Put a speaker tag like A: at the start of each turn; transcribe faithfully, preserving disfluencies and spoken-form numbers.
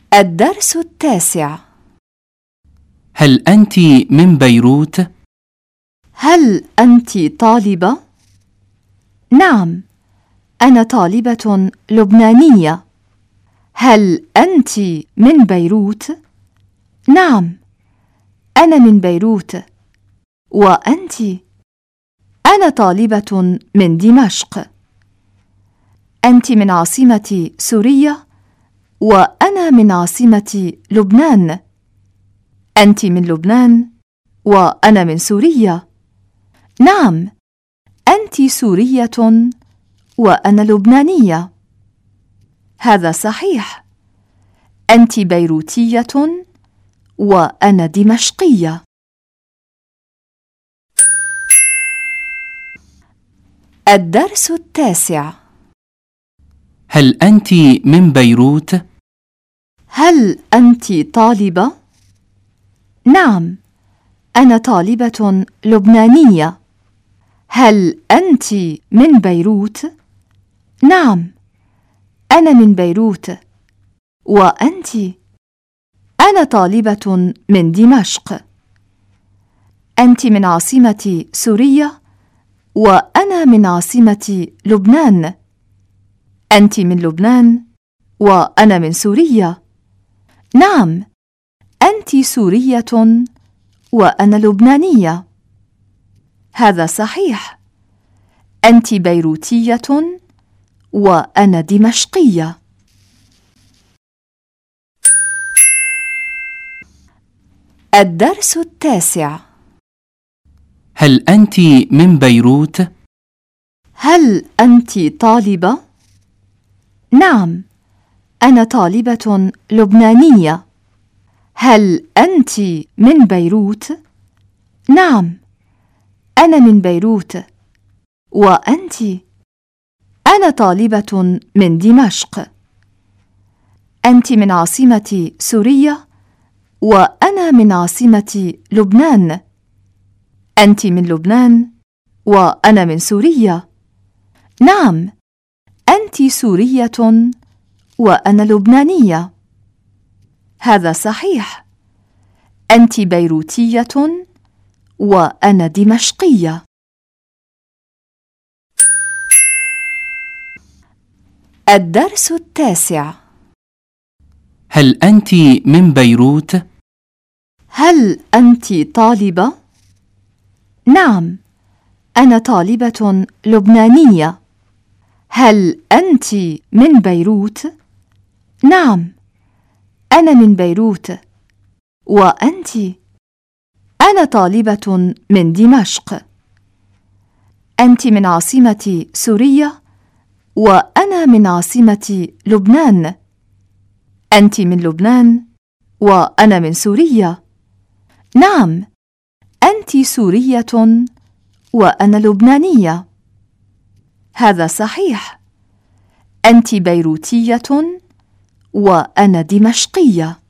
A: الدرس التاسع.
B: هل أنت من بيروت؟
A: هل أنت طالبة؟ نعم، أنا طالبة لبنانية. هل أنت من بيروت؟ نعم، أنا من بيروت. وأنت؟ أنا طالبة من دمشق. أنت من عاصمة سوريا وأنا من عاصمة لبنان. أنت من لبنان وأنا من سوريا. نعم، أنت سورية وأنا لبنانية. هذا صحيح. أنت بيروتية وأنا دمشقية. الدرس التاسع.
B: هل أنت من بيروت؟
A: هل أنت طالبة؟ نعم، أنا طالبة لبنانية. هل أنت من بيروت؟ نعم، أنا من بيروت. وأنت؟ أنا طالبة من دمشق. أنت من عاصمة سوريا وأنا من عاصمة لبنان. أنت من لبنان وأنا من سوريا. نعم، أنت سورية وأنا لبنانية. هذا صحيح. أنت بيروتية وأنا دمشقية. الدرس التاسع.
B: هل أنت من بيروت؟
A: هل أنت طالبة؟ نعم، أنا طالبة لبنانية. هل أنت من بيروت؟ نعم، أنا من بيروت. وأنت؟ أنا طالبة من دمشق. أنت من عاصمة سوريا وأنا من عاصمة لبنان. أنت من لبنان وأنا من سوريا. نعم، أنت سورية وأنا لبنانية. هذا صحيح. أنت بيروتية وأنا دمشقية. الدرس التاسع.
B: هل أنت من بيروت؟
A: هل أنت طالبة؟ نعم، أنا طالبة لبنانية. هل أنت من بيروت؟ نعم، أنا من بيروت. وأنت؟ أنا طالبة من دمشق. أنت من عاصمة سوريا وأنا من عاصمة لبنان. أنت من لبنان وأنا من سوريا. نعم، أنت سورية وأنا لبنانية. هذا صحيح. أنت بيروتية وأنا دمشقية.